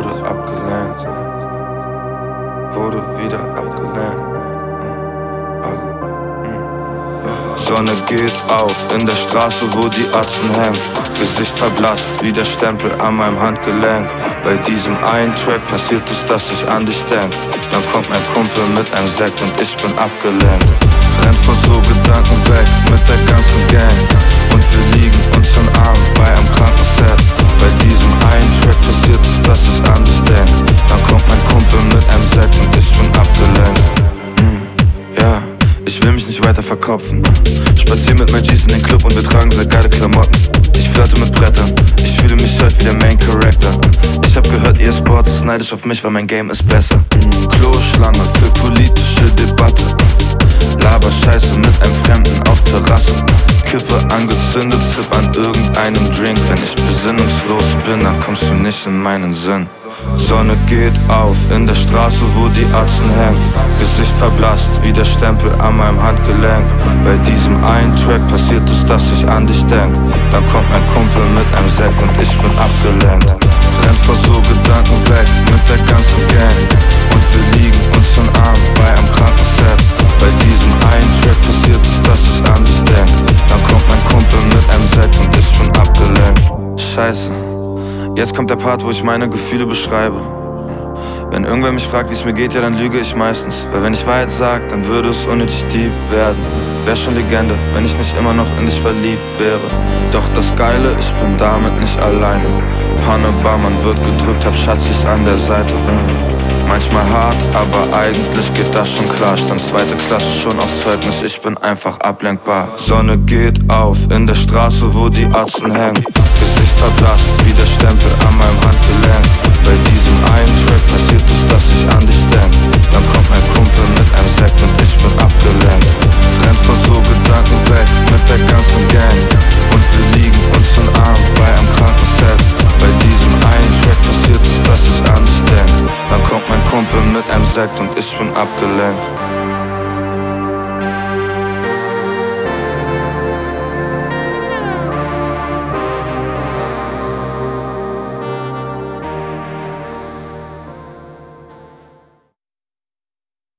wurde abgelenkt, wurde wieder abgelenkt. Sonne geht auf in der Straße, wo die Atzen hängen. Gesicht verblasst wie der Stempel an meinem Handgelenk. Bei diesem einen Track passiert es, dass ich an dich denk. Dann kommt mein Kumpel mit einem Sekt und ich bin abgelenkt. Renn vor so Gedanken weg mit der ganzen Gang. Und wir liegen uns in Armen bei einem Krankenset. Bei diesem einen Track passiert es, dass ich an dich denk. Dann kommt mein Kumpel mit einem Sekt und ich bin abgelenkt. Ja, ich will mich nicht weiter verkopfen. Spazier mit meinen G's in den Club und wir tragen sehr geile Klamotten. Ich flirte mit Brettern, ich fühle mich heute wie der Main Character. Ich hab gehört, ihr Sports ist neidisch auf mich, weil mein Game ist besser. Kloschlange für politische Debatte. Laber Scheiße mit einem Fremden auf Terrasse. Kippe angezündet, Zip an irgendeinem Drink. Wenn ich besinnungslos bin, dann kommst du nicht in meinen Sinn. Sonne geht auf in der Straße, wo die Atzen hängen. Gesicht verblasst wie der Stempel an meinem Handgelenk. Bei diesem einen Track passiert es, dass ich an dich denk. Dann kommt mein Kumpel mit einem Sekt und ich bin abgelenkt. Renn vor so Gedanken weg mit der ganzen Gang. Und wir liegen uns in Armen bei einem Krankenset. Bei diesem einen Track passiert es, dass ich an dich denk. Dann kommt mein Kumpel mit einem Sekt und ich bin abgelenkt. Scheiße, jetzt kommt der Part, wo ich meine Gefühle beschreibe. Wenn irgendwer mich fragt, wie es mir geht, ja dann lüge ich meistens. Weil wenn ich Wahrheit sag, dann würde es unnötig deep werden. Wär schon Legende, wenn ich nicht immer noch in dich verliebt wäre. Doch das Geile, ich bin damit nicht alleine. Panne, man wird gedrückt, hab Schatzis an der Seite. Manchmal hart, aber eigentlich geht das schon klar. Stand zweite Klasse schon auf Zeugnis, ich bin einfach ablenkbar. Sonne geht auf in der Straße, wo die Atzen hängen. Gesicht verblasst wie der Stempel an meinem Handgelenk. Bei diesem einen Track passiert es, dass ich an dich denk. Dann kommt mein Kumpel mit einem Sekt und ich bin abgelenkt. Renn vor so Gedanken weg mit der ganzen Gang. Und wir liegen uns in Armen bei einem Krankenset. Bei diesem einen Track passiert es, dass ich an dich denk. Dann kommt mein Kumpel mit einem Sekt und ich bin abgelenkt.